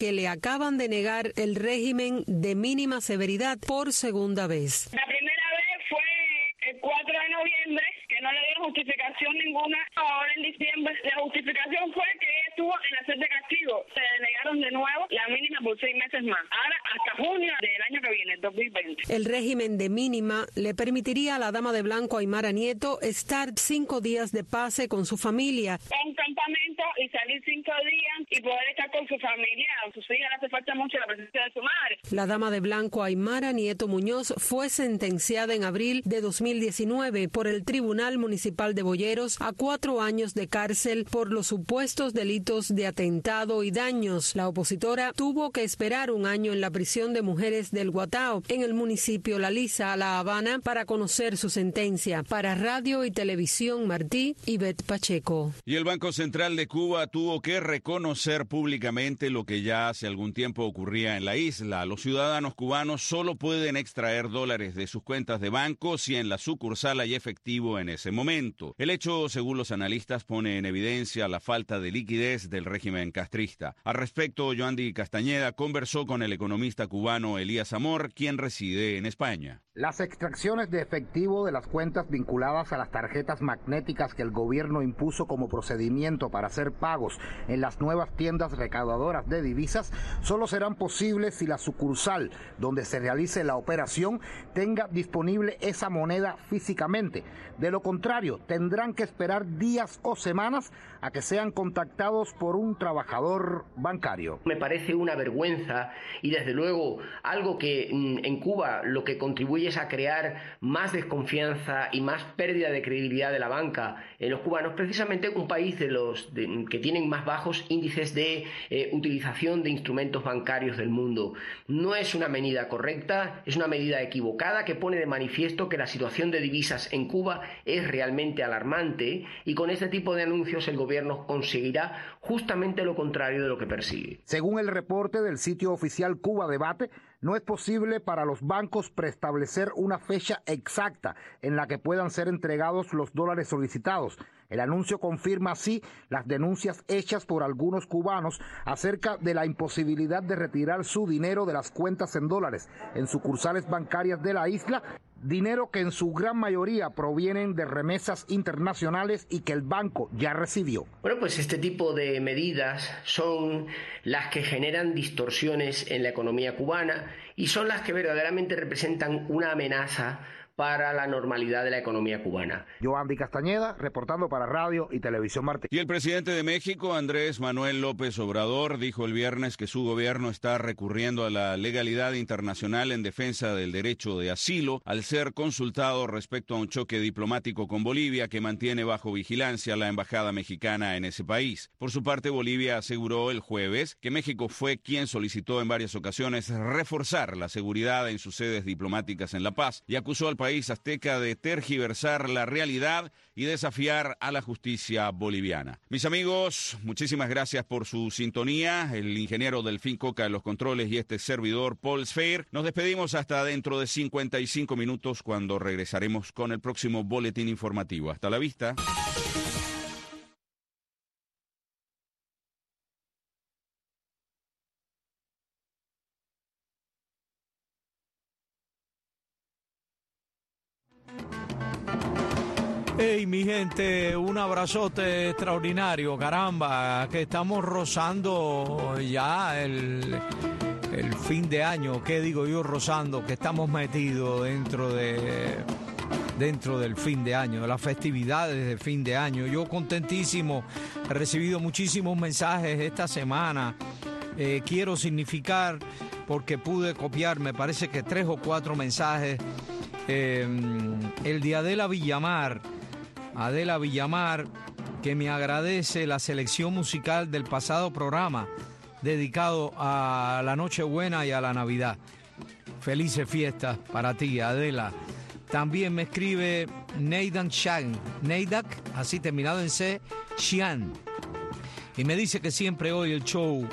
que le acaban de negar el régimen de mínima severidad por segunda vez. La primera vez fue el 4 de noviembre, que no le dieron justificación ninguna. Ahora en diciembre la justificación fue que estuvo en la sede de castigo. Se le negaron de nuevo la mínima por 6 meses más. Ahora hasta junio del año que viene, 2020. El régimen de mínima le permitiría a la dama de blanco Aymara Nieto estar 5 días de pase con su familia. Un campamento y salir 5 días y poder estar con su familia. A sus hijas le hace falta mucho la presencia de su madre. La dama de blanco Aymara Nieto Muñoz fue sentenciada en abril de 2019 por el Tribunal Municipal de Boyeros a 4 años de cárcel por los supuestos delitos de atentado y daños. La opositora tuvo que esperar 1 año en la prisión de mujeres del Guatao, en el municipio La Lisa, La Habana, para conocer su sentencia. Para Radio y Televisión Martí, Ivette Pacheco. Y el Banco Central de Cuba tuvo que reconocer públicamente lo que ya hace algún tiempo ocurría en la isla. Los ciudadanos cubanos solo pueden extraer dólares de sus cuentas de banco si en la sucursal hay efectivo en ese momento. El hecho, según los analistas, pone en evidencia la falta de liquidez del régimen castrista. Al respecto, Yoandi Castañeda conversó con el economista cubano Elías Amor, quien reside en España. Las extracciones de efectivo de las cuentas vinculadas a las tarjetas magnéticas que el gobierno impuso como procedimiento para hacer pagos en las nuevas tiendas recaudadoras de divisas solo serán posibles si la sucursal donde se realice la operación tenga disponible esa moneda físicamente. De lo contrario, tendrán que esperar días o semanas a que sean contactados por un trabajador bancario. Me parece una vergüenza y desde luego algo que en Cuba lo que contribuye es a crear más desconfianza y más pérdida de credibilidad de la banca en los cubanos, precisamente un país que tienen más bajos índices de utilización de instrumentos bancarios del mundo. No es una medida correcta, es una medida equivocada que pone de manifiesto que la situación de divisas en Cuba es realmente alarmante y con este tipo de anuncios el gobierno conseguirá justamente lo contrario de lo que persigue. Según el reporte del sitio oficial Cuba Debate, no es posible para los bancos preestablecer una fecha exacta en la que puedan ser entregados los dólares solicitados. El anuncio confirma así las denuncias hechas por algunos cubanos acerca de la imposibilidad de retirar su dinero de las cuentas en dólares en sucursales bancarias de la isla, dinero que en su gran mayoría provienen de remesas internacionales y que el banco ya recibió. Bueno, pues este tipo de medidas son las que generan distorsiones en la economía cubana y son las que verdaderamente representan una amenaza para la normalidad de la economía cubana. Yoandi Castañeda, reportando para Radio y Televisión Martí. Y el presidente de México, Andrés Manuel López Obrador, dijo el viernes que su gobierno está recurriendo a la legalidad internacional en defensa del derecho de asilo, al ser consultado respecto a un choque diplomático con Bolivia que mantiene bajo vigilancia la embajada mexicana en ese país. Por su parte, Bolivia aseguró el jueves que México fue quien solicitó en varias ocasiones reforzar la seguridad en sus sedes diplomáticas en La Paz y acusó al país azteca de tergiversar la realidad y desafiar a la justicia boliviana. Mis amigos, muchísimas gracias por su sintonía. El ingeniero Delfín Coca en los controles y este servidor Paul Sfeir. Nos despedimos hasta dentro de 55 minutos cuando regresaremos con el próximo boletín informativo. Hasta la vista. Hey, mi gente, un abrazote extraordinario, caramba, que estamos rozando ya el fin de año. ¿Qué digo yo rozando? Que estamos metidos dentro del fin de año, de las festividades de fin de año. Yo contentísimo, he recibido muchísimos mensajes esta semana. Quiero significar, porque pude copiar, me parece que 3 o 4 mensajes. El de Adela Villamar, que me agradece la selección musical del pasado programa dedicado a la Nochebuena y a la Navidad. Felices fiestas para ti, Adela. También me escribe Neidak, así terminado en C, Xian, y me dice que siempre oye el show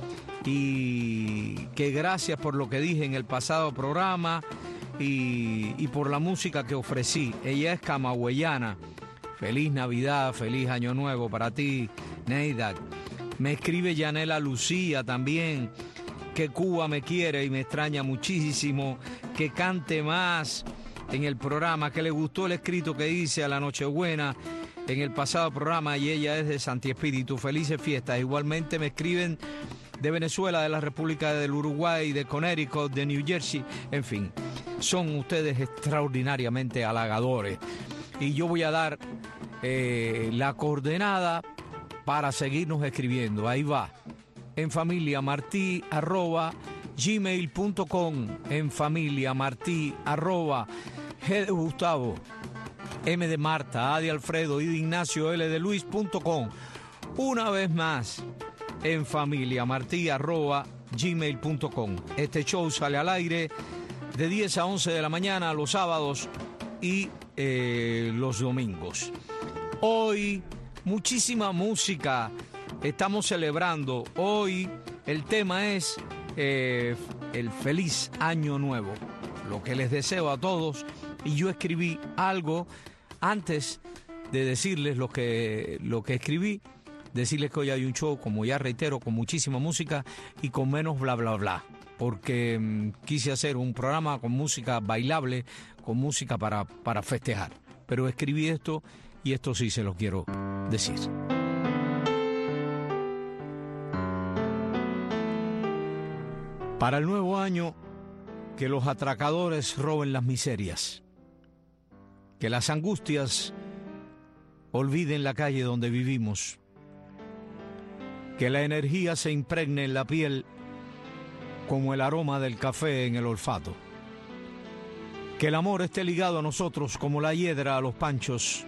y que gracias por lo que dije en el pasado programa y por la música que ofrecí. Ella es camagüeyana. Feliz Navidad, feliz Año Nuevo para ti, Neidak. Me escribe Yanela Lucía también, que Cuba me quiere y me extraña muchísimo, que cante más en el programa, que le gustó el escrito que hice a la Nochebuena en el pasado programa y ella es de Santi Espíritu. Felices fiestas. Igualmente me escriben de Venezuela, de la República del Uruguay, de Connecticut, de New Jersey, en fin, son ustedes extraordinariamente halagadores. Y yo voy a dar la coordenada para seguirnos escribiendo. Ahí va, enfamiliamartí@gmail.com, enfamiliamartí@G de Gustavo, M de Marta, A de Alfredo, I de Ignacio, L de Luis.com. Una vez más, enfamiliamartí@gmail.com. Este show sale al aire de 10 a 11 de la mañana los sábados y los domingos. Hoy, muchísima música. Estamos celebrando. Hoy el tema es el feliz año nuevo. Lo que les deseo a todos. Y yo escribí algo antes de decirles lo que escribí. Decirles que hoy hay un show, como ya reitero, con muchísima música y con menos bla bla bla. Porque quise hacer un programa con música bailable, con música para festejar. Pero escribí esto y esto sí se lo quiero decir. Para el nuevo año, que los atracadores roben las miserias. Que las angustias olviden la calle donde vivimos. Que la energía se impregne en la piel como el aroma del café en el olfato. Que el amor esté ligado a nosotros como la hiedra a los panchos.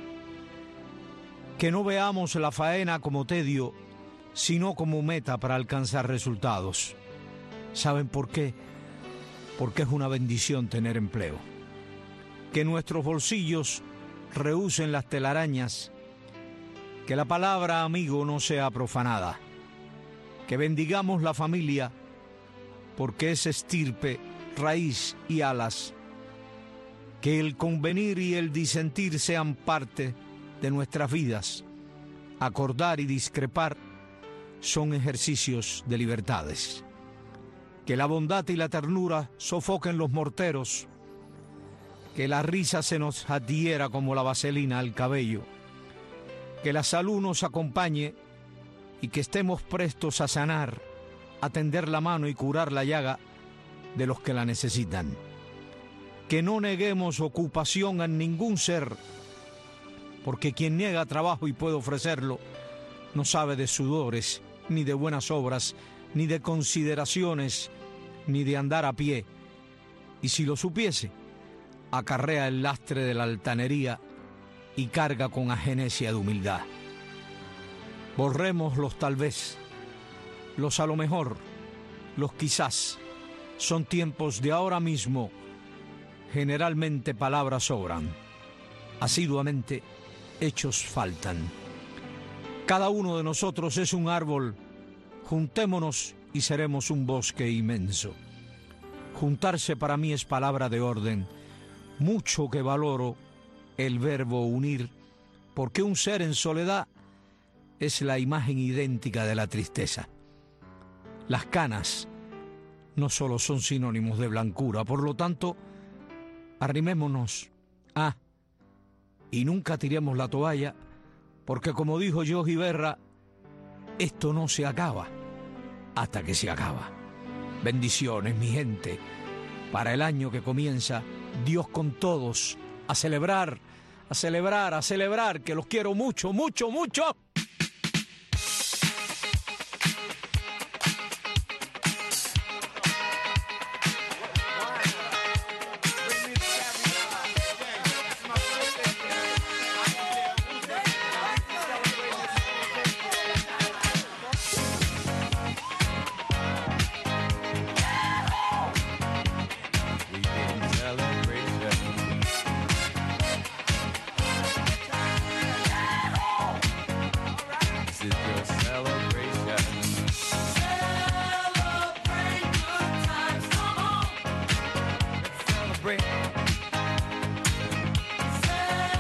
Que no veamos la faena como tedio, sino como meta para alcanzar resultados. ¿Saben por qué? Porque es una bendición tener empleo. Que nuestros bolsillos rehúsen las telarañas. Que la palabra amigo no sea profanada. Que bendigamos la familia, porque es estirpe, raíz y alas. Que el convenir y el disentir sean parte de nuestras vidas. Acordar y discrepar son ejercicios de libertades. Que la bondad y la ternura sofoquen los morteros. Que la risa se nos adhiera como la vaselina al cabello. Que la salud nos acompañe y que estemos prestos a sanar, a tender la mano y curar la llaga de los que la necesitan. Que no neguemos ocupación a ningún ser, porque quien niega trabajo y puede ofrecerlo, no sabe de sudores, ni de buenas obras, ni de consideraciones, ni de andar a pie. Y si lo supiese, acarrea el lastre de la altanería y carga con agenesia de humildad. Borremos los tal vez, los a lo mejor, los quizás. Son tiempos de ahora mismo. Generalmente palabras sobran. Asiduamente hechos faltan. Cada uno de nosotros es un árbol. Juntémonos y seremos un bosque inmenso. Juntarse para mí es palabra de orden. Mucho que valoro el verbo unir, porque un ser en soledad es la imagen idéntica de la tristeza. Las canas no solo son sinónimos de blancura, por lo tanto, arrimémonos. Y nunca tiremos la toalla, porque como dijo Yogi Berra, esto no se acaba hasta que se acaba. Bendiciones, mi gente, para el año que comienza. Dios con todos. A celebrar, a celebrar, a celebrar, que los quiero mucho, mucho, mucho.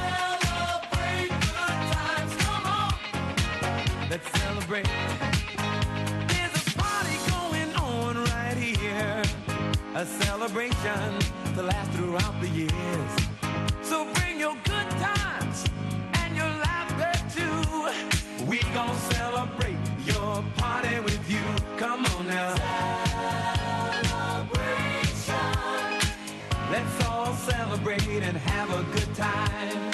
Let's celebrate. a celebration to last throughout the years. So bring your good times and your laughter too. We gon' celebrate your party with you. Come on now. Celebration. Let's all celebrate and have a good time.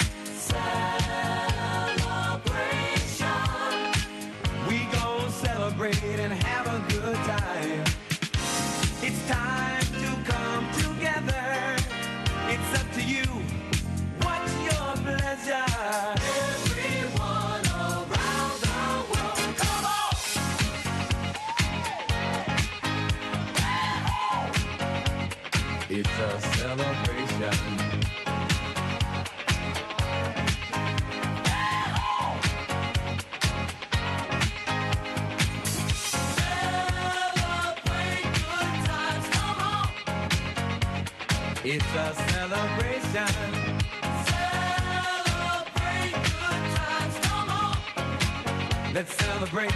Celebration. We gon' celebrate and have a good time. It's time to come together. It's up to you. What's your pleasure? Everyone around the world, come on! It's a celebration. It's a celebration. Celebrate good times, come on. Let's celebrate.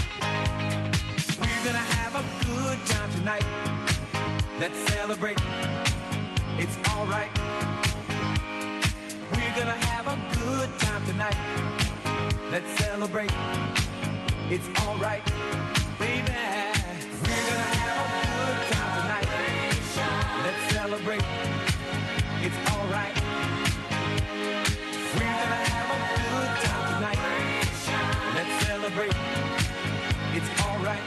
We're gonna have a good time tonight. Let's celebrate. It's alright. We're gonna have a good time tonight. Let's celebrate. It's alright, baby. We're gonna have a good time tonight. Let's celebrate. It's alright. We're gonna have a good time tonight. Let's celebrate. It's alright.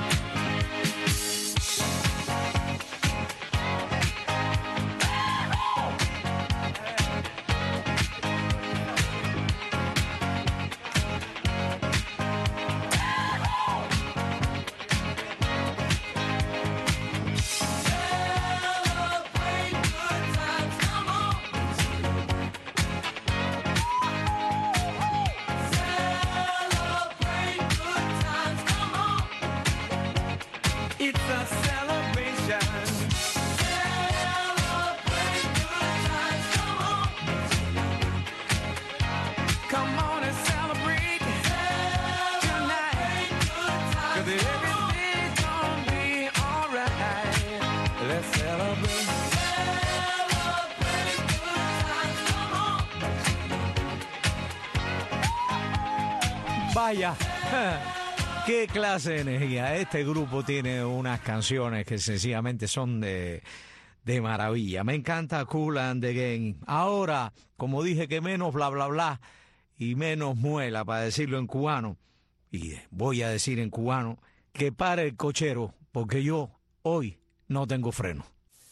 It's a celebration. Celebrate good times, come on. Come on and celebrate tonight. 'Cause everything's gonna be alright. Let's celebrate. Celebrate good times, come on. Vaya. Qué clase de energía. Este grupo tiene unas canciones que sencillamente son de maravilla. Me encanta Kool and the Gang. Ahora, como dije, que menos bla bla bla y menos muela, para decirlo en cubano, y voy a decir en cubano, que pare el cochero, porque yo hoy no tengo freno.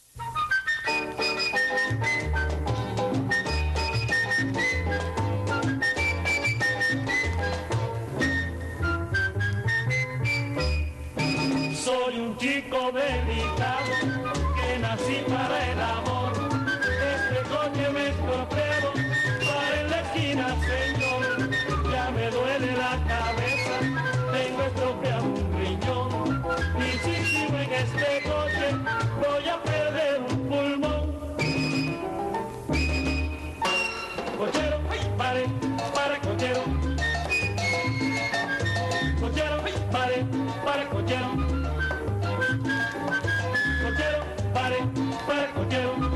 Soy un chico delicado que nací para el amor. Este coche me estropeo para en la esquina, señor. Ya me duele la cabeza, tengo estropeado un riñón. Y si sigo en este coche voy a perder un pulmón. Cochero, pare, pare, cochero. Cochero, pare, pare, cochero. Cochero, pare, pare, cochero.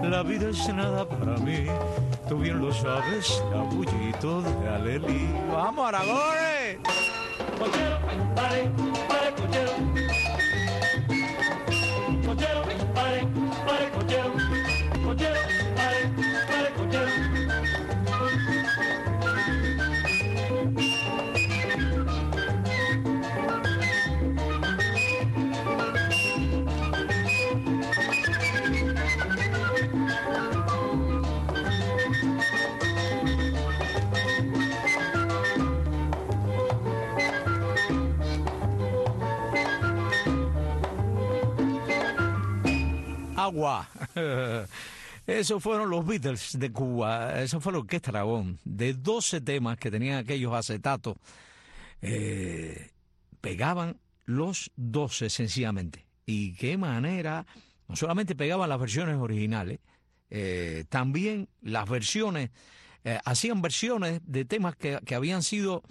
la vida es nada para mí. Tú bien lo sabes, Cabullito de Alelí. ¡Vamos, Aragones! Cochero, pare, pare, cochero. Cochero, pare, pare, cochero. Cochero, pare, pare, cochero. Agua. Esos fueron los Beatles de Cuba. Eso fue la Orquesta Aragón. De 12 temas que tenían aquellos acetatos, pegaban los 12 sencillamente. Y qué manera, no solamente pegaban las versiones originales, también las versiones, hacían versiones de temas que habían sido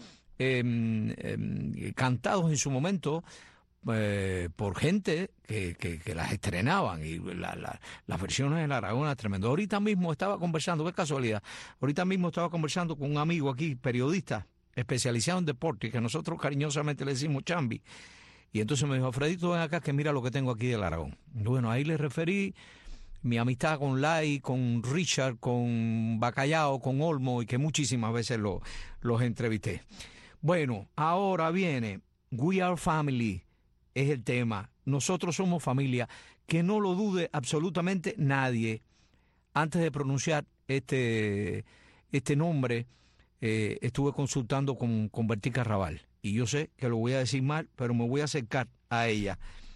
cantados en su momento por gente que las estrenaban, y las versiones de la Aragón eran tremendas. Ahorita mismo estaba conversando, qué casualidad, ahorita mismo estaba conversando con un amigo aquí, periodista, especializado en deporte, que nosotros cariñosamente le decimos Chambi, y entonces me dijo: Fredito, ven acá que mira lo que tengo aquí del Aragón. Y bueno, ahí le referí mi amistad con Lai, con Richard, con Bacallao, con Olmo, y que muchísimas veces los entrevisté. Bueno, ahora viene We Are Family. Es el tema. Nosotros somos familia. Que no lo dude absolutamente nadie. Antes de pronunciar este nombre, estuve consultando con Bertica Raval. Y yo sé que lo voy a decir mal, pero me voy a acercar a ella.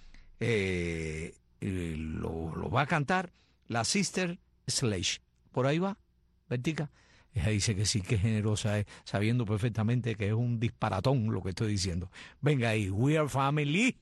Lo va a cantar la Sister Sledge. ¿Por ahí va, Bertica? Ella dice que sí, que generosa es, sabiendo perfectamente que es un disparatón lo que estoy diciendo. Venga ahí, We Are Family.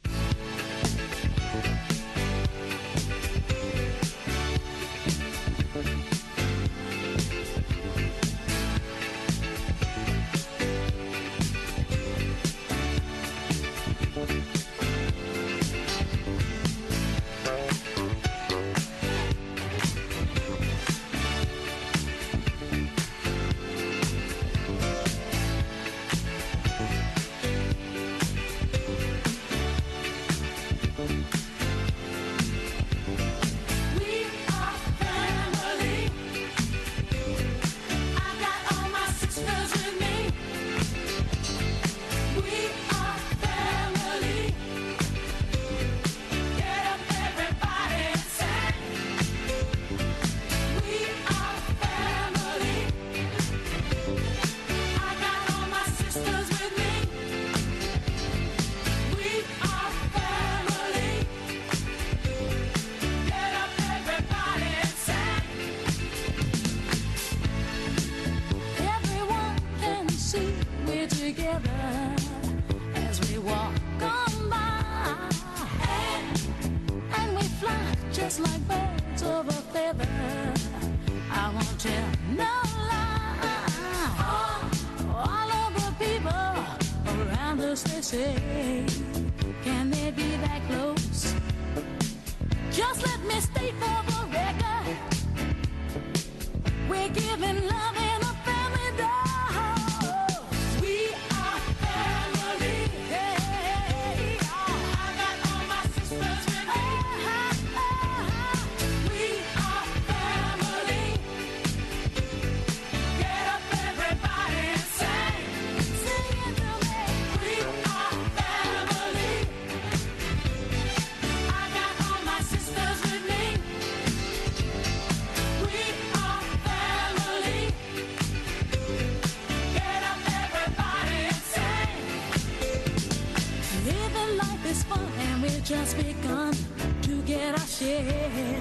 Just begun to get our share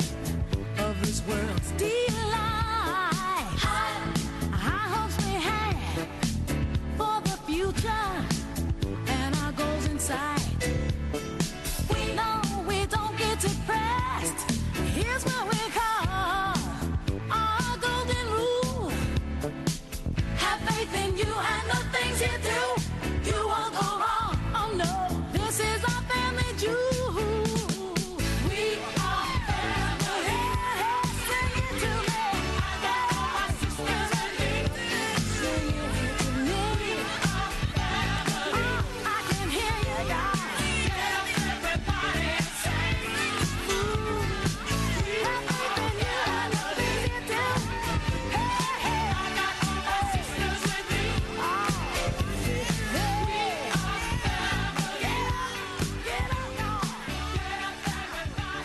of this world's delight. High hopes we have for the future and our goals in sight. We know we don't get depressed. Here's what we call our golden rule. Have faith in you and the things you do. You won't go wrong. Oh no, this is our family jewel. We are family.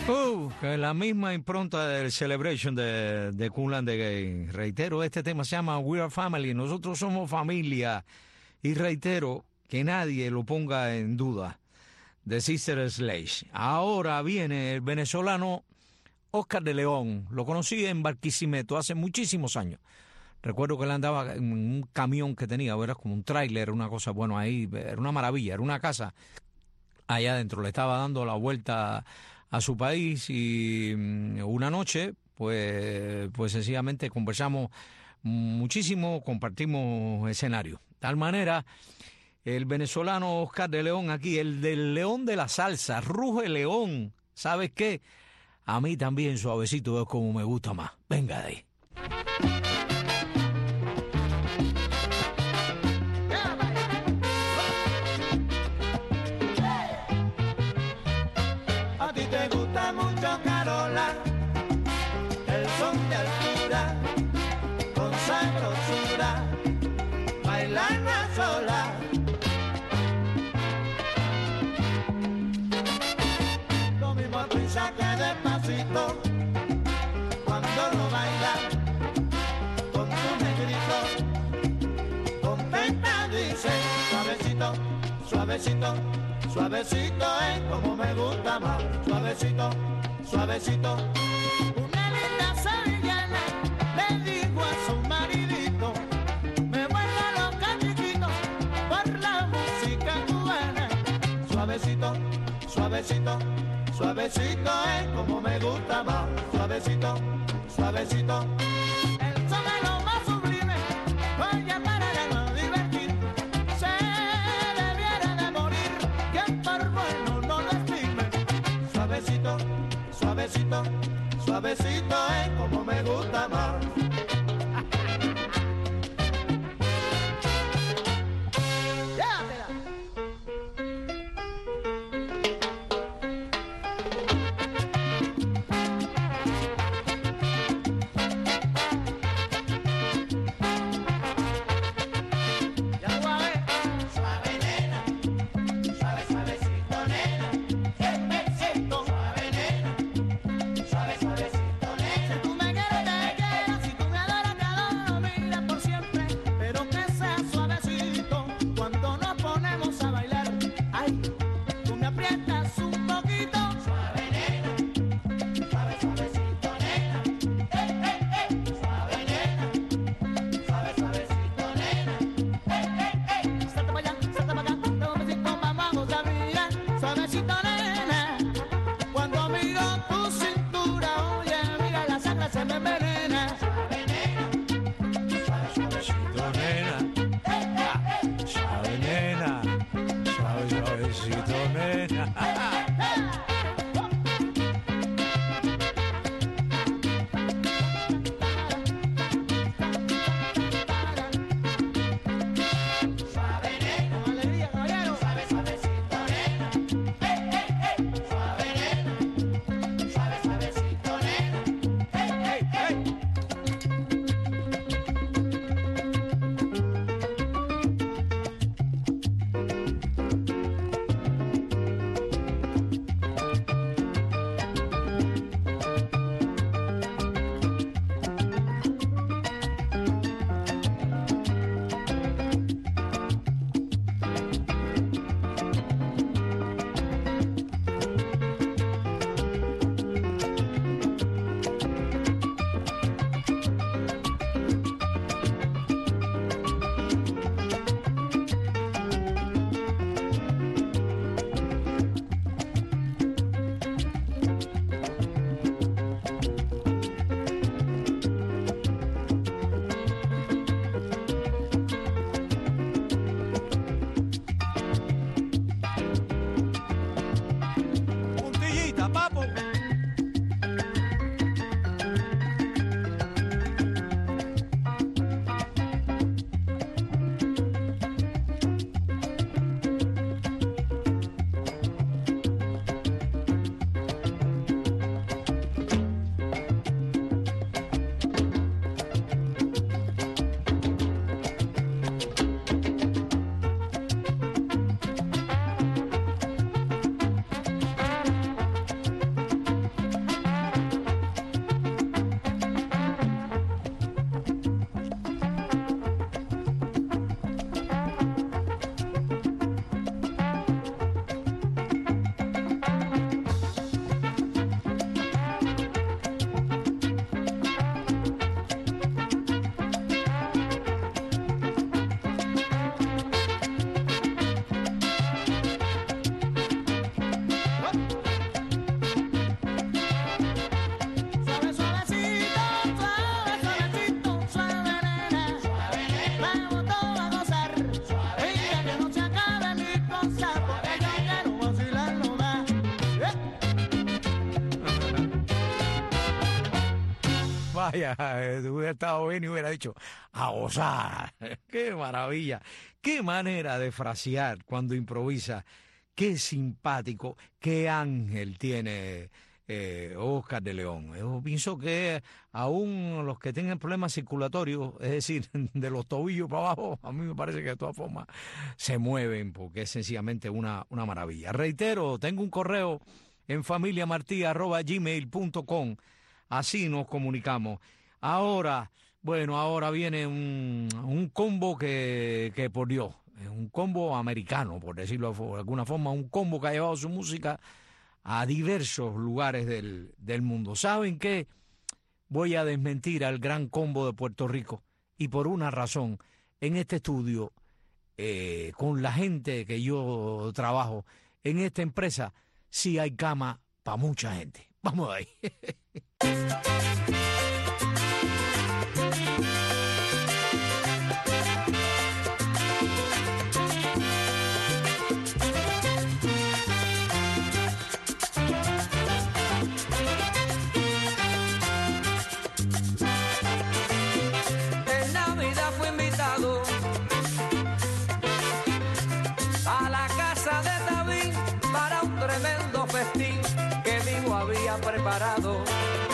Que la misma impronta del Celebration de Kool and the Gang. Reitero, este tema se llama We Are Family, nosotros somos familia. Y reitero, que nadie lo ponga en duda. The Sister Sledge. Ahora viene el venezolano Oscar de León. Lo conocí en Barquisimeto hace muchísimos años. Recuerdo que él andaba en un camión que tenía, era como un tráiler, una cosa, bueno, ahí era una maravilla, era una casa allá adentro. Le estaba dando la vuelta a su país y una noche, pues sencillamente conversamos muchísimo, compartimos escenario. De tal manera, el venezolano Oscar de León aquí, el del león de la salsa, ruge león. ¿Sabes qué? A mí también suavecito es como me gusta más. Venga de ahí. A ti te gusta mucho Carola, el son de altura, con sabrosura, bailarla sola. Lo mismo prisa que despacito, cuando lo bailas con tu negrito, contenta dice, suavecito, suavecito. Suavecito es como me gusta más, suavecito, suavecito. Una linda sevillana le dijo a su maridito, me vuelvo loca chiquito por la música cubana. Suavecito, suavecito, suavecito es como me gusta más, suavecito, suavecito. El son es lo más sublime, vaya para no divertir, se debiera de morir. Bueno, no lo estime. Suavecito, suavecito, suavecito es como me gusta más. Vaya, hubiera estado bien y hubiera dicho, a gozar. ¡Qué maravilla! ¡Qué manera de frasear cuando improvisa! ¡Qué simpático! ¡Qué ángel tiene Oscar de León! Yo pienso que aún los que tengan problemas circulatorios, es decir, de los tobillos para abajo, a mí me parece que de todas formas se mueven porque es sencillamente una maravilla. Reitero, tengo un correo en familiamarti@gmail.com. Así nos comunicamos. Ahora viene un combo que por Dios, es un combo americano, por decirlo de alguna forma, un combo que ha llevado su música a diversos lugares del mundo. ¿Saben qué? Voy a desmentir al gran combo de Puerto Rico, y por una razón. En este estudio, con la gente que yo trabajo, en esta empresa, sí hay cama para mucha gente. Vamos ahí. En Navidad fui invitado a la casa de David para un tremendo festín que Dios había preparado.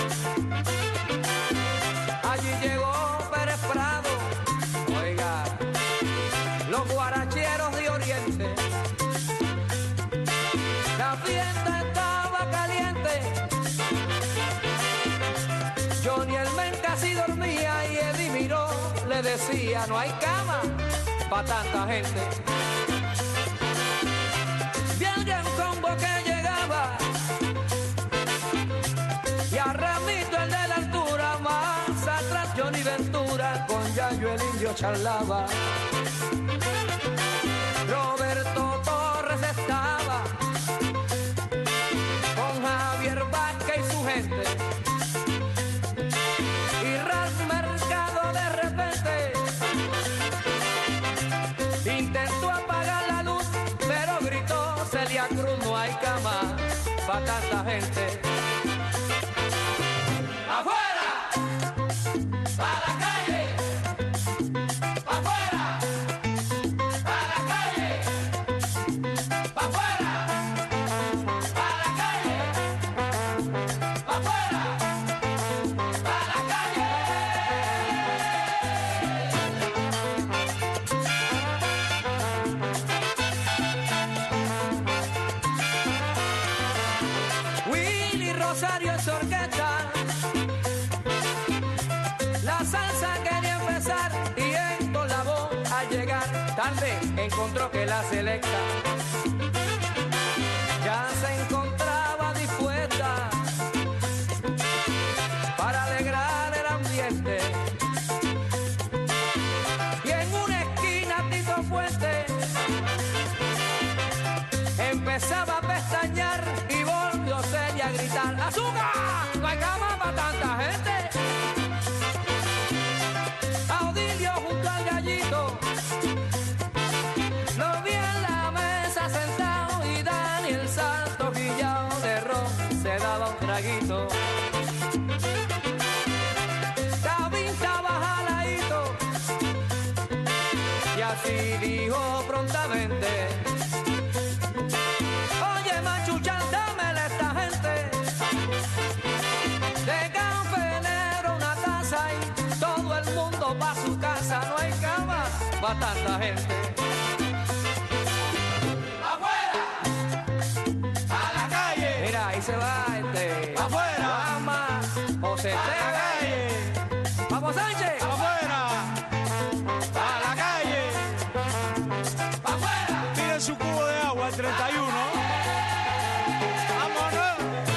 Allí llegó Pérez Prado, oiga, los guaracheros de Oriente. La fiesta estaba caliente. Johnny el men casi dormía y Eddie Miró le decía, no hay cama para tanta gente. Vi al gran combo que llegaba y a Ramito el de la altura, más atrás Johnny Ventura con Yayo el indio charlaba. Roberto Torres estaba con Javier Vázquez y su gente. Y Ras Mercado de repente intentó apagar la luz, pero gritó Celia Cruz, no hay cama para tanta gente. ¡Afuera! ¡A la calle! ¡Afuera! ¡A la calle! ¡Afuera! ¡A la calle! ¡Afuera! ¡A la calle! Willy Rosario en su orquesta, la salsa quería empezar y Héctor Lavoe al llegar tarde encontró que la selecta ya se encontraba dispuesta para alegrar el ambiente. Y en una esquina Tito Fuente empezaba a pestañear y volvió Celia a gritar, ¡azúcar! ¡No hay cama para tanta gente! Audilio junto al gallito lo vi en la mesa sentado y Daniel Santos guillao de ron se daba un traguito. David estaba jaladito y así dijo prontamente, oye machuchan, dámele a esta gente de Campenero una taza y todo el mundo pa' su casa, no hay cama pa' tanta gente. ¡Afuera! ¡A la calle! Mira, ahí se va ¡afuera! Guama, José Tega, Papo Sánchez, ¡afuera! ¡A la calle! ¡Afuera! Miren su cubo de agua, el 31. ¡Vámonos!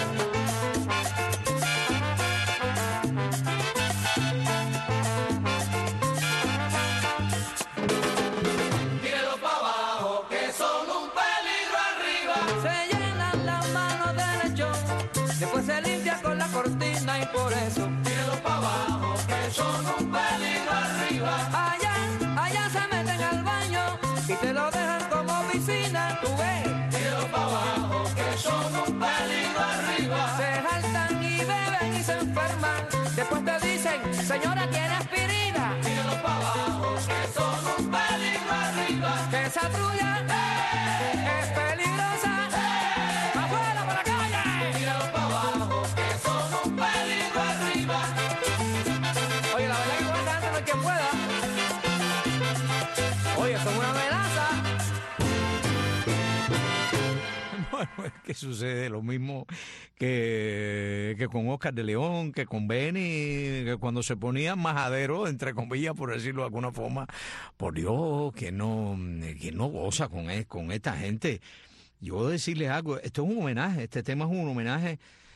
Tírenlo pa' abajo, que son un peligro arriba. Se llenan las manos de lechón, después se limpia con la cortina y por eso tírenlo pa' abajo, que son un peligro arriba. Allá se meten al baño y te lo dejan como piscina, tú ves. Tírenlo pa' abajo, que son un peligro arriba. Se jaltan y beben y se enferman, después te dicen Señora, ¿tiene aspirina? Tíralo para abajo, que son un peligro arriba. Que esa trulla es peligrosa. Afuera para la calle. Tíralo para abajo, que son un peligro arriba. Oye, la verdad que con esta gente no hay quien pueda. Oye, esto es una amenaza. Bueno, es que sucede lo mismo que con Oscar de León, que con Benny, que cuando se ponía majadero, entre comillas, por decirlo de alguna forma. Por Dios, que no goza con esta gente. Yo decirles algo, esto es un homenaje, este tema es un homenaje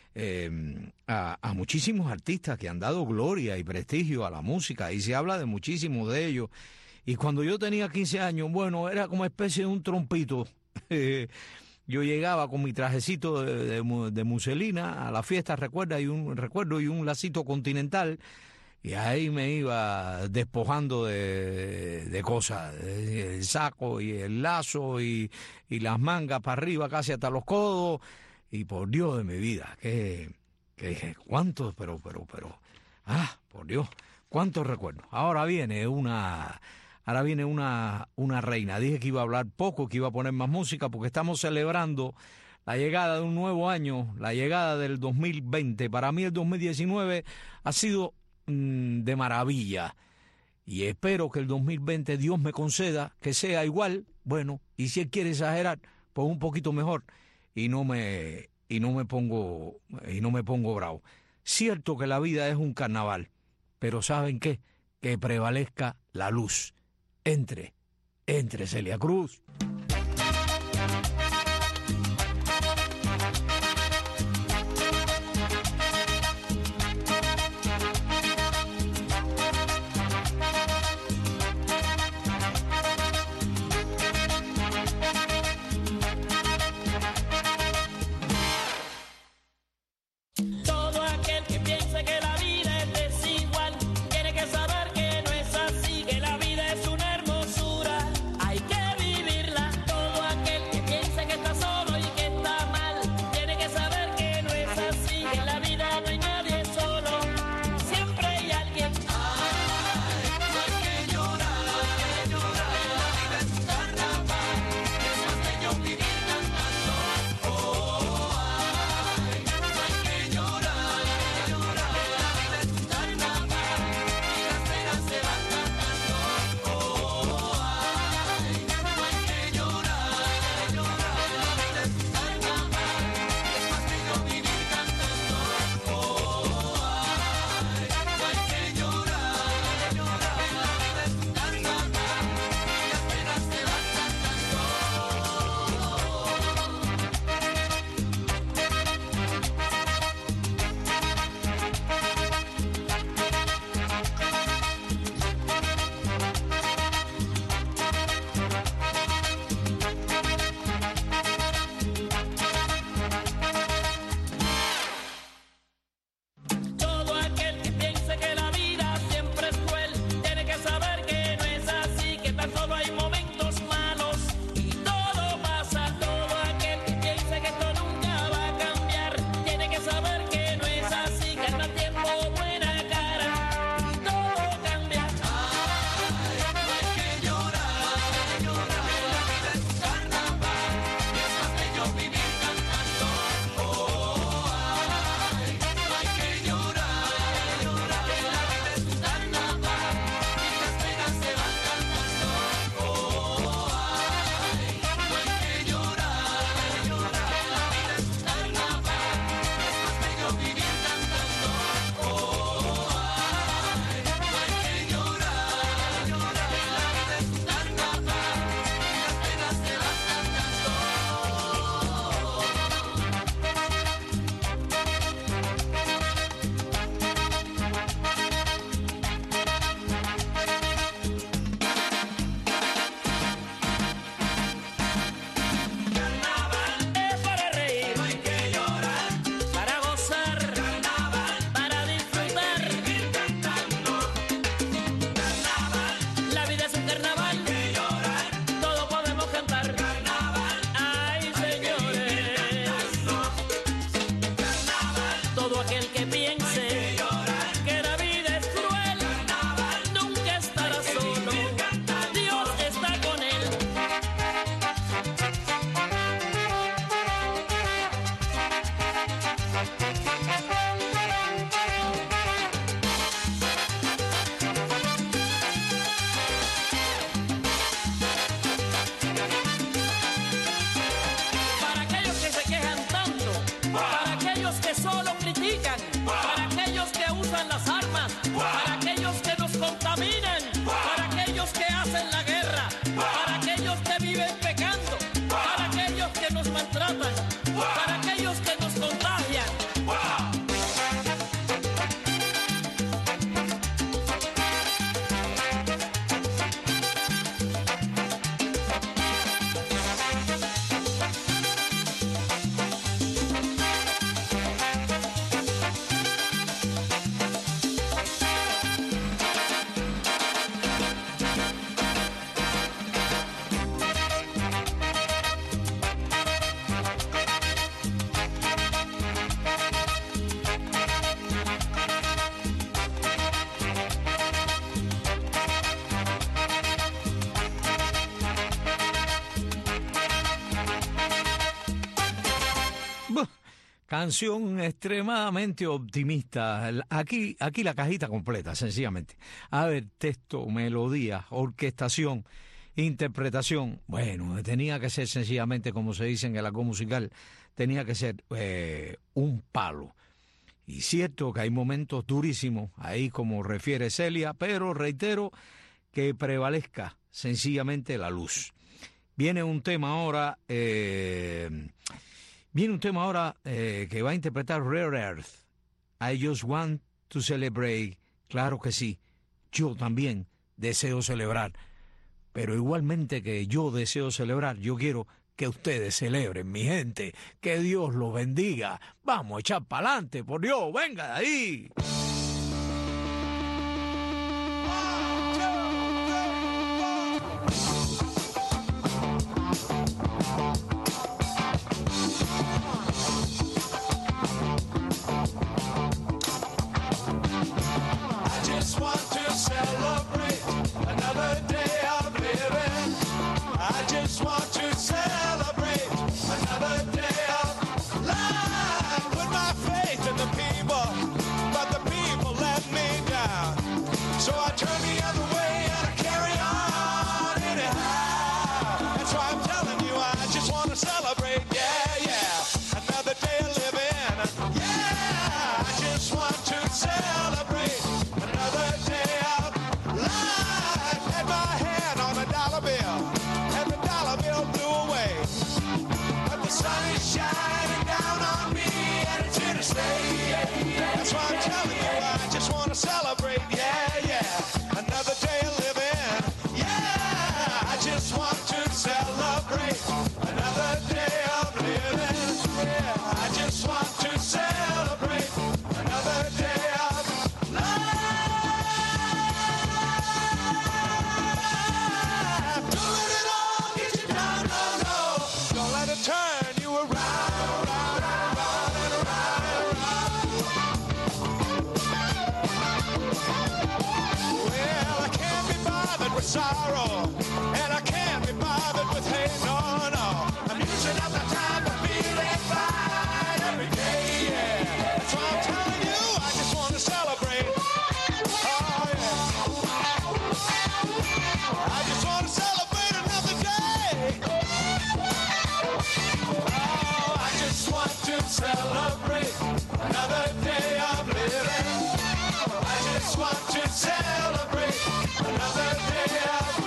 a muchísimos artistas que han dado gloria y prestigio a la música, y se habla de muchísimos de ellos. Y cuando yo tenía 15 años, bueno, era como especie de un trompito. Yo llegaba con mi trajecito de muselina a la fiesta, recuerdo, y un lacito continental, y ahí me iba despojando de cosas, el saco y el lazo y las mangas para arriba casi hasta los codos, y por Dios de mi vida, que dije, ¿cuántos? Pero, por Dios, cuántos recuerdos. Ahora viene una reina. Dije que iba a hablar poco, que iba a poner más música, porque estamos celebrando la llegada de un nuevo año, la llegada del 2020. Para mí el 2019 ha sido de maravilla. Y espero que el 2020 Dios me conceda que sea igual, bueno, y si Él quiere exagerar, pues un poquito mejor, y no me pongo bravo. Cierto que la vida es un carnaval, pero ¿saben qué? Que prevalezca la luz. Entre Celia Cruz. Todo aquel que piense que la vida es desigual tiene que saber que no es así, que la vida es una hermosura, hay que vivirla Canción extremadamente optimista. Aquí la cajita completa, sencillamente. A ver, texto, melodía, orquestación, interpretación. Bueno, tenía que ser sencillamente, como se dice en el argot musical, tenía que ser un palo. Y cierto que hay momentos durísimos, ahí como refiere Celia, pero reitero que prevalezca sencillamente la luz. Viene un tema ahora que va a interpretar Rare Earth. I Just Want to Celebrate. Claro que sí, yo también deseo celebrar. Pero igualmente que yo deseo celebrar, yo quiero que ustedes celebren, mi gente. Que Dios los bendiga. Vamos a echar para adelante, por Dios, venga de ahí. Celebrate, yeah, yeah, another day of living, yeah, I just want to celebrate, another day of living, yeah, I just want to celebrate, another day of life, don't let it all get you down, no, no, don't let it turn you around, around, around, and around, and around. Well, I can't be bothered with sorrow, and I can't be bothered with hate, no, no. I'm using up my time to feeling fine every day, yeah. That's why I'm telling you, I just want to celebrate. Oh, yeah. I just want to celebrate another day. Oh, I just want to celebrate another day of living. I just want to celebrate another day of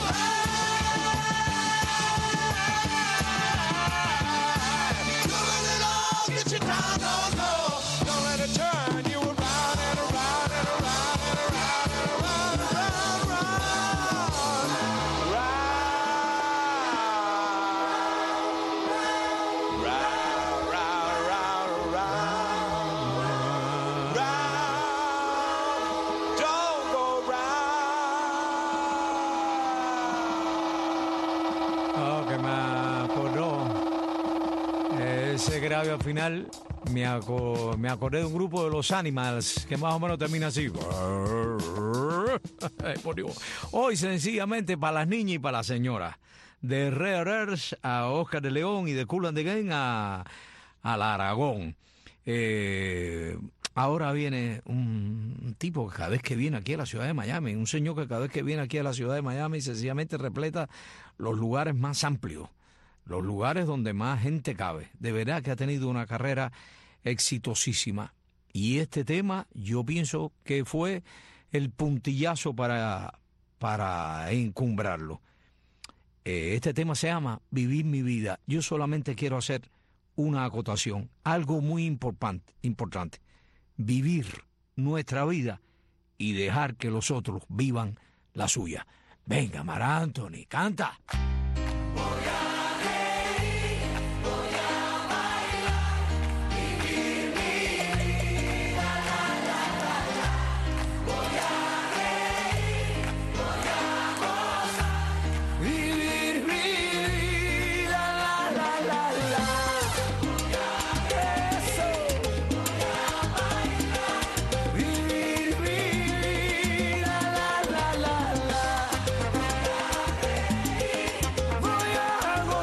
life. Don't let it all get you down, no, no. Don't let it turn you around and around and around and around and around and around, Don't go Oh, que me acordó ese grave al final. Me acordé de un grupo de los Animals que más o menos termina así. Por Dios. Hoy sencillamente para las niñas y para las señoras. De Rare Earth a Oscar de León y de Kool and the Gang a la Aragón. Ahora viene un tipo que cada vez que viene aquí a la ciudad de Miami, un señor que cada vez que viene aquí a la ciudad de Miami sencillamente repleta los lugares más amplios, los lugares donde más gente cabe. De verdad que ha tenido una carrera exitosísima. Y este tema yo pienso que fue el puntillazo para encumbrarlo. Este tema se llama Vivir mi vida. Yo solamente quiero hacer una acotación, algo muy importante. Vivir nuestra vida y dejar que los otros vivan la suya. Venga, Mar Anthony, canta. Voy a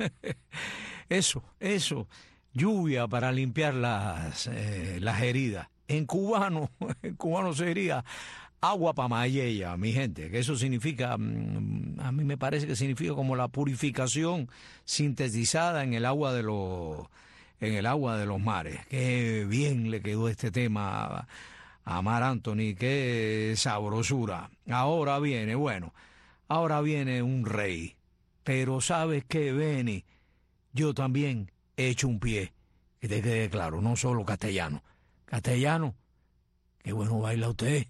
Eso, lluvia para limpiar las heridas. En cubano se diría agua pa' mayella, mi gente, que eso significa, a mí me parece que significa como la purificación sintetizada en el agua de los mares. Qué bien le quedó este tema a Mar Anthony, qué sabrosura. Ahora viene un rey, pero ¿sabes qué, Benny? Yo también he hecho un pie, que te quede claro, no solo castellano, qué bueno baila usted.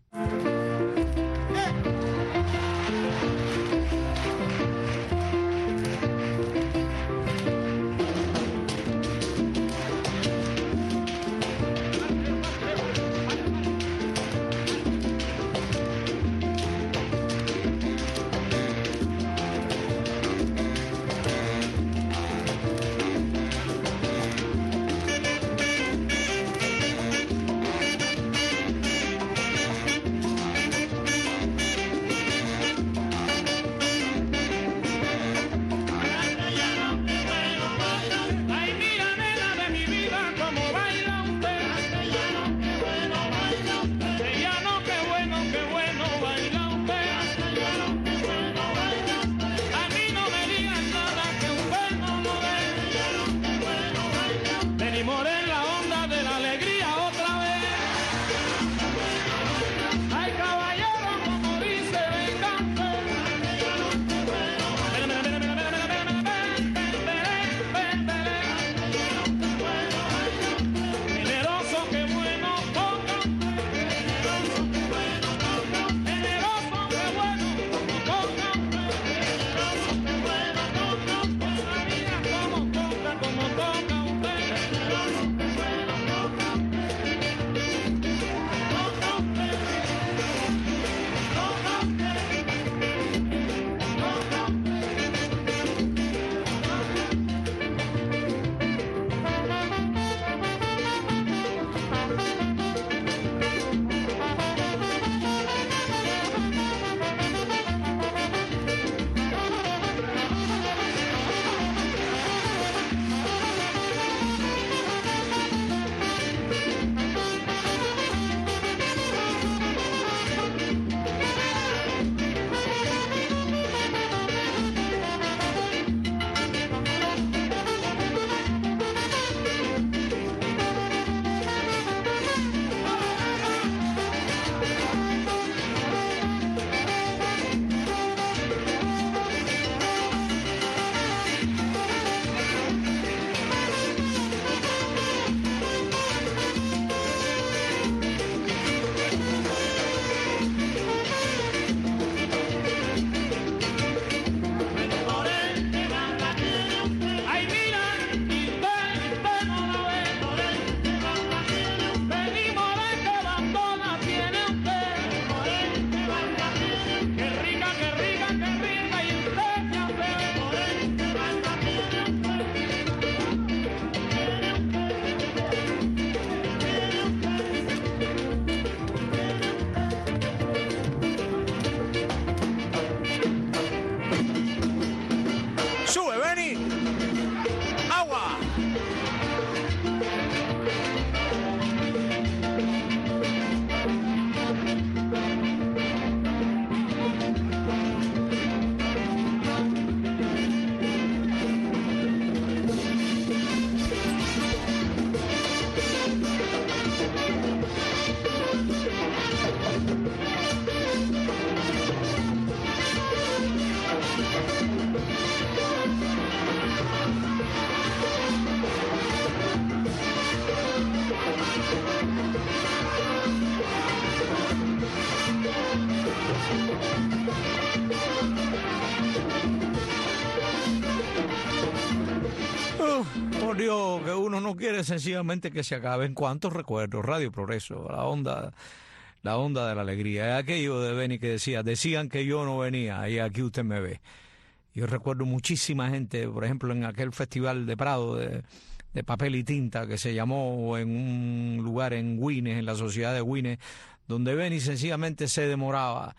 Por Dios, que uno no quiere sencillamente que se acaben. ¿Cuántos recuerdos? Radio Progreso, la onda de la alegría. Es aquello de Benny que decían que yo no venía y aquí usted me ve. Yo recuerdo muchísima gente, por ejemplo, en aquel festival de Prado de papel y tinta que se llamó en un lugar en Güines, en la sociedad de Güines, donde Benny sencillamente se demoraba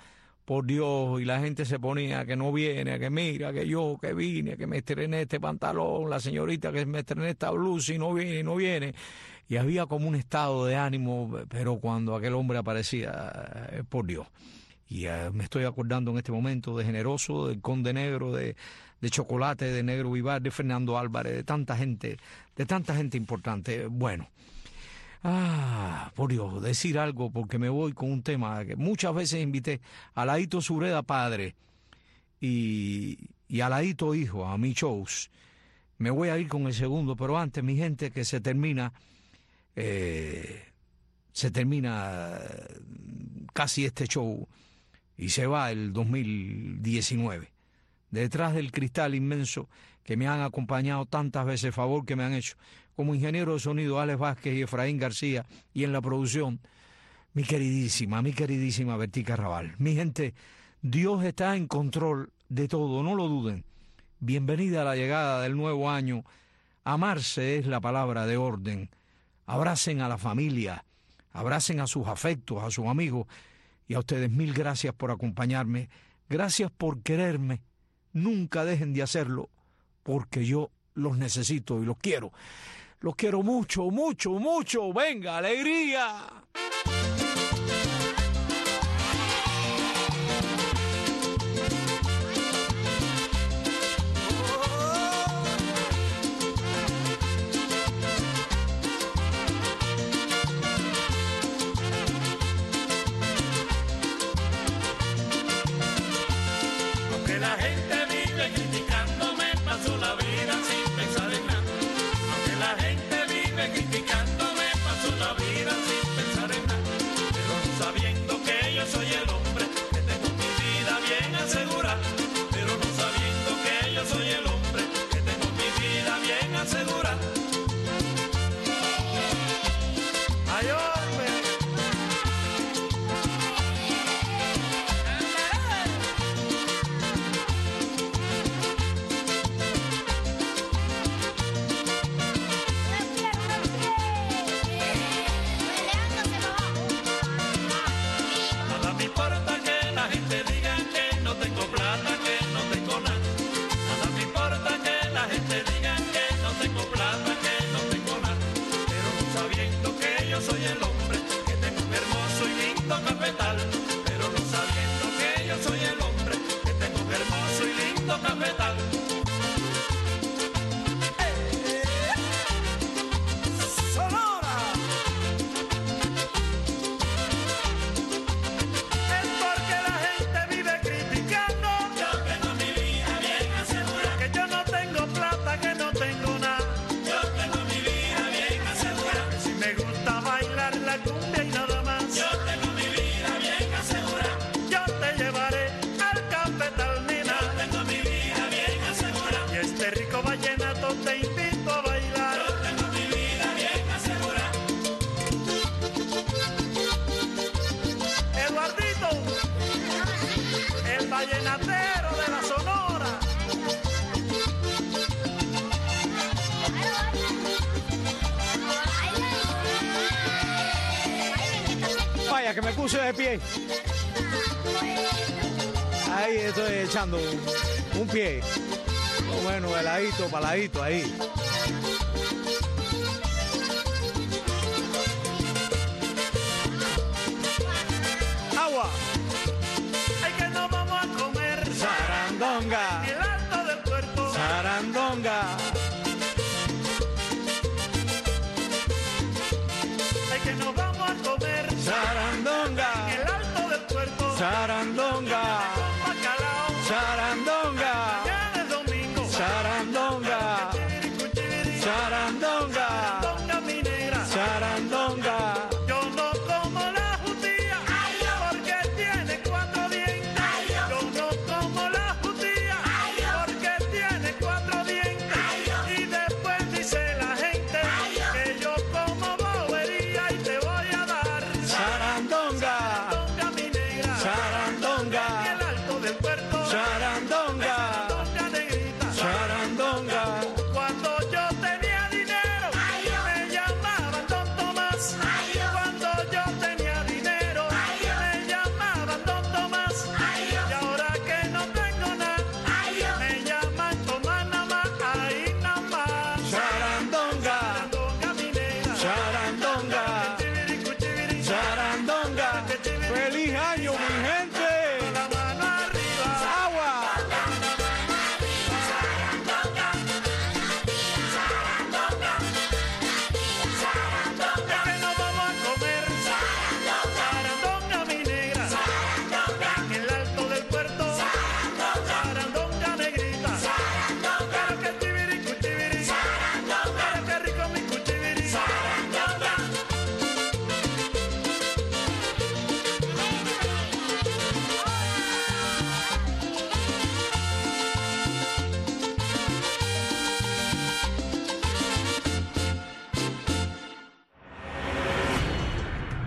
por Dios, y la gente se ponía que no viene, que mira, que yo que vine, que me estrené este pantalón, la señorita que me estrené esta blusa y no viene. Y había como un estado de ánimo, pero cuando aquel hombre aparecía, por Dios. Y me estoy acordando en este momento de Generoso, del Conde Negro, de Chocolate, de Negro Vivar, de Fernando Álvarez, de tanta gente importante. Bueno. Por Dios, decir algo, porque me voy con un tema que muchas veces invité a Laito Sureda padre y a Laito hijo, a mis shows. Me voy a ir con el segundo, pero antes, mi gente, que se termina casi este show y se va el 2019. Detrás del cristal inmenso que me han acompañado tantas veces, favor que me han hecho, como ingeniero de sonido Alex Vázquez y Efraín García, y en la producción, mi queridísima Bertica Raval. Mi gente, Dios está en control de todo, no lo duden. Bienvenida a la llegada del nuevo año. Amarse es la palabra de orden. Abracen a la familia, abracen a sus afectos, a sus amigos, y a ustedes 1000 gracias por acompañarme. Gracias por quererme. Nunca dejen de hacerlo, porque yo los necesito y los quiero. Los quiero mucho, mucho, mucho. ¡Venga, alegría! Aunque la gente vive criticándome, paso la vida sin pensar en nada. Aunque la gente vive criticándome, paso la vida sin pensar en nada. Pero no sabiendo que yo soy el hombre que tengo mi vida bien asegurada. Pero no sabiendo que yo soy el hombre que tengo mi vida bien asegurada. Ay, hombre. Nada me importa que la gente diga que no tengo plata, que no tengo nada. Nada me importa que la gente diga que no tengo plata, que no tengo nada. Pero no sabiendo que yo soy el hombre que tengo un hermoso y lindo cafetal. Pero no sabiendo que yo soy el hombre que tengo un hermoso y lindo cafetal. Sonora. Es porque la gente vive criticando. Yo tengo mi vida bien asegurada. Que yo no tengo plata, que no tengo nada. Yo tengo mi vida bien asegurada. Que si me gusta bailar la cumbia y nada más. Yo tengo mi vida bien asegurada. Yo te llevaré al cafetal, nena. Yo tengo mi vida bien asegurada. Y este rico vallenato te invito a bailar. Yo tengo mi vida bien asegurada. Eduardito, el vallenatero de la Sonora. Vaya, que me puse de pie. Ahí estoy echando un pie. Bueno, heladito, paladito ahí. Agua. Ay, que nos vamos a comer Sarandonga. en el alto del puerto. Sarandonga. Ay, que nos vamos a comer Sarandonga. en el alto del puerto. Sarandonga. Con bacalao. Sarandonga. Mañana es domingo. Sarandonga. Chiviricuchiviri. Sarandonga. Sarandonga, mi negra. Sarandonga. Yo no como la judía porque tiene 4 dientes. Yo no como la judía porque tiene 4 dientes.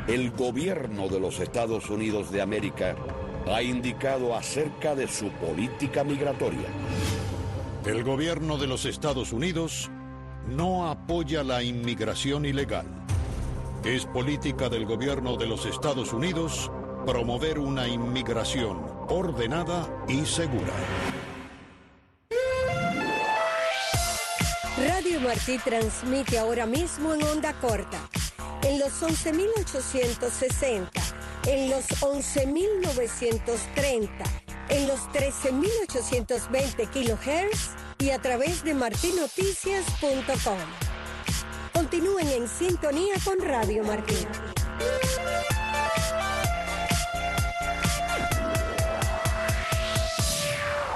el gobierno de los Estados Unidos de América ha indicado acerca de su política migratoria. El gobierno de los Estados Unidos no apoya la inmigración ilegal. Es política del gobierno de los Estados Unidos promover una inmigración ordenada y segura. Radio Martí transmite ahora mismo en onda corta, en los 11.860, en los 11.930, en los 13.820 kHz y a través de martinoticias.com. Continúen en sintonía con Radio Martí.